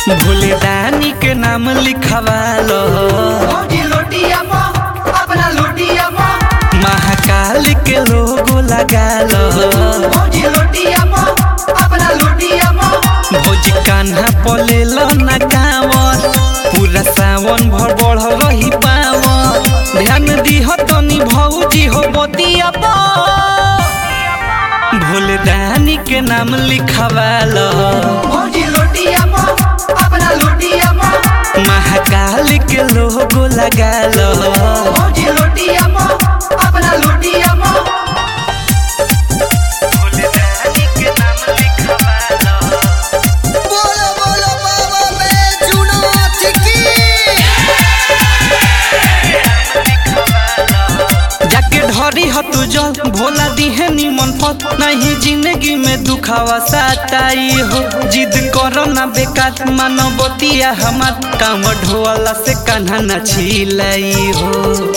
भोले दानी के नाम लिखवालो अपना लोटिया महाकाल के लोगो लगालो अपना लोटिया भोज कान्हा पलेलो ना कांवर पूरा सावन भर बढ़ रही पावर ध्यान दीह तनी भौजी हो बतिया भोले दानी के नाम लिखवालो अपना लोटिया महाकाल के लोगो लगालो अपना लोटिया भोले दानी के नाम लिखवालो बोलो बोलो बाबा बैजूनाथ की जाके ढरी ह तू जल भोला दिहे निमन पत नहीं जिंदगी में दुखावा सताई हो जिद करो ना बेकार मानवतिया हमार काम ढोला से कान्हा न छिलाई हो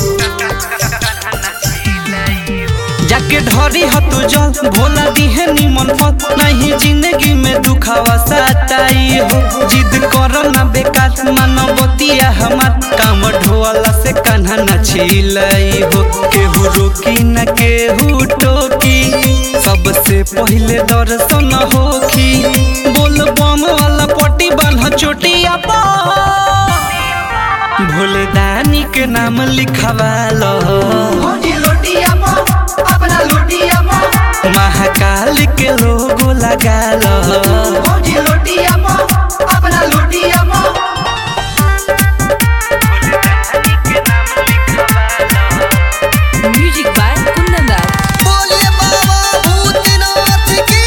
जाके ढरी ह तू जल भोला दिहे निमन पत नहीं जिंदगी में दुखावा सताई हो जिद करो ना बेकार मानवतिया हमार काम ढोला से कान्हा न छिलाई हो केहू रोकी न केहू टोकी सबसे पहले दर्शन होखी बोल बम वाला पट्टी बांध चोटिया भोले दानी के नाम लिखवालो अपना लोटिया महाकाल के लोगो लगालो अपना लोटिया म्यूजिक बाय कुंदन दास। बोलिए बाबा भूतनाथ की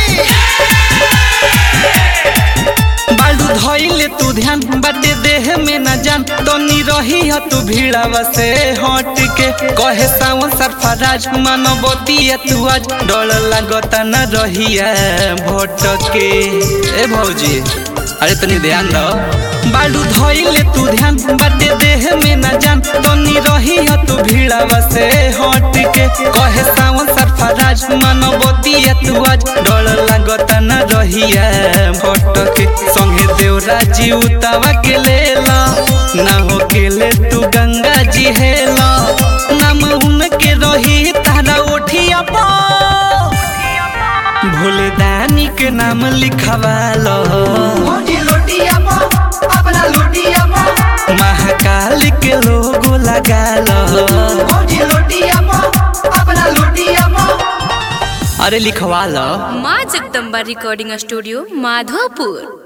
बालू धइले तू ध्यान बाटे देह में न जान तनी रही ह तू भीड़ावा से हट के कहे सावन सरफराज मानवतिया तू आज डर लागता न रहिया भटके ए भौजी अरे तनी ध्यान दो बालू धइले तू ध्यान बाटे देह में न जान तनी रही ह तू भीड़ावा से हट के कहे सावन सरफराज मानवतिया तू आज डर लागता न रहिया भटके संगे देवरा जी उतावा के लेला ना हो के ले तू गंगा जी हेला नाम उनके रही तारा ओठिया भोले दानी के नाम लिखवालो अपना लोटिया महाकाल के लोगो लगालो अपना लोटिया अरे लिखवालो माँ जगदम्बा रिकॉर्डिंग स्टूडियो माधोपुर।